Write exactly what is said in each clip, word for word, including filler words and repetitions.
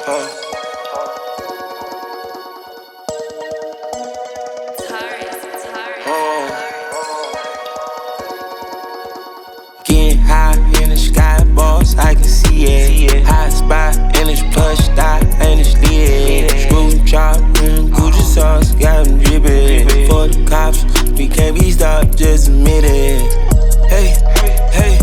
Uh. Getting high in the sky, boss, I can see it. Hot spot in this plush dot and it's lit. Screw chop, mm, Gucci sauce, got them drippin'. For the cops, we can't be stopped, just admit it. Hey, hey,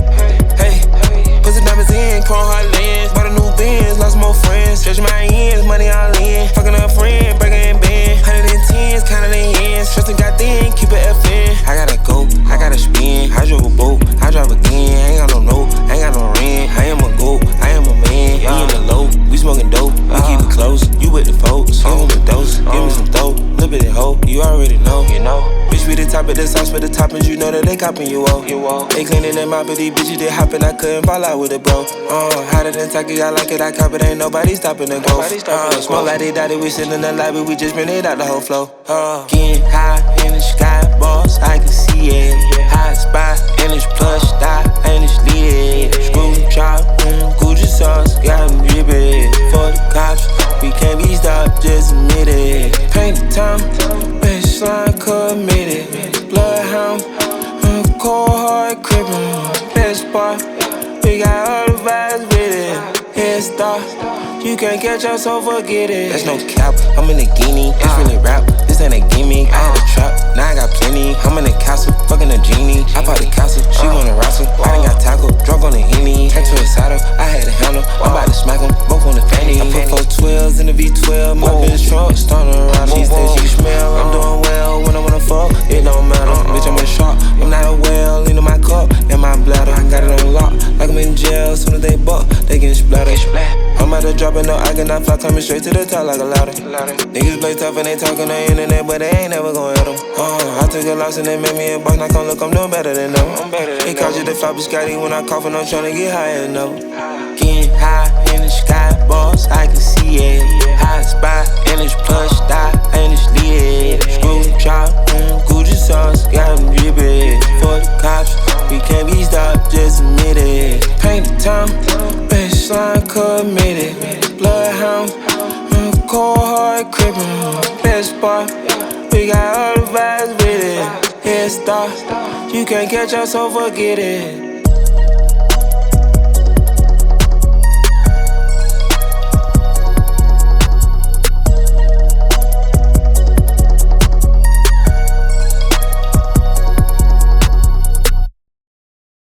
hey, put some diamonds in, chrome hard lens. Bought a new Benz, lost more friends. Stretching my ends, money all in. Fucking a friend, breaking in bend. Hundred and tens, counting in ends. Trustin' got thin, keep it F in. I gotta go, I gotta spin. I drove a boat, I drive again. I ain't got no note, I ain't got no rent. I am a goat, I am a man. We in the low, we smoking dope. We keep it close, you with the folks. Give me a dose, give me some dope. Little bit of hope, you already know, you know. Bitch, we the top of the sauce for the toppings, you know that they copping you off. You off. They cleaning them out, but these bitches they hopping. I couldn't fall out with it, bro. Uh, hotter than Taki, I like it, I cop it. Ain't nobody stopping the growth. Uh, smoke like they died, we sitting in the lobby, we just bring it out the whole flow. Uh, getting high in the sky, boss, I can see it. Hot spot in this plush dot and it's lit. Screw chop, mm, Gucci sauce, got them drippin'. For the cops, we can't be stopped, just admit it. Paint the time, baseline committed. Bloodhound, mm, cold hard crippin'. Best part, we got all the vibes with it. Head start, you can't catch us, so forget it. There's no cap, I'm in a guinea. It's really rap, this ain't a gimmick. I had a trap, now I got plenty. I'm in the castle, fucking a genie. I bought the castle, she wanna wrestle. I done got taco, drunk on the Henny. Came to a saddle, I had a handle. I'm about to smack them, both on the fanny. I put four twelves in the V twelve, my bitch trunk, starting to rattle. She said she smell, I'm doing well when I wanna fuck. It don't matter, bitch, I'm a shark. I'm not a whale, into my cup, in my bladder. I got it on lock, like I'm in jail. Soon as they buck, they get splattered. I'm about to drop it, no, I cannot fly, coming straight to the top like a ladder. Niggas play tough and they talk on the internet, but they ain't never gon' hit them. Uh, I took a loss and they made me a boss, now come look, I'm doing better than them. They called you the flop Scotty when I cough and I'm tryna get higher enough. Getting high in the sky, boss, I can see it. Hot spot in this plush dot and it's lit. Screw chop, mm, Gucci sauce, got them drippin'. For the cops, we can't be stopped, just admit it. Paint the time, baseline committed. Bloodhound, mm, cold hard crippin'. Best part, we got all the vibes with it. Head start, you can't catch us, so forget it.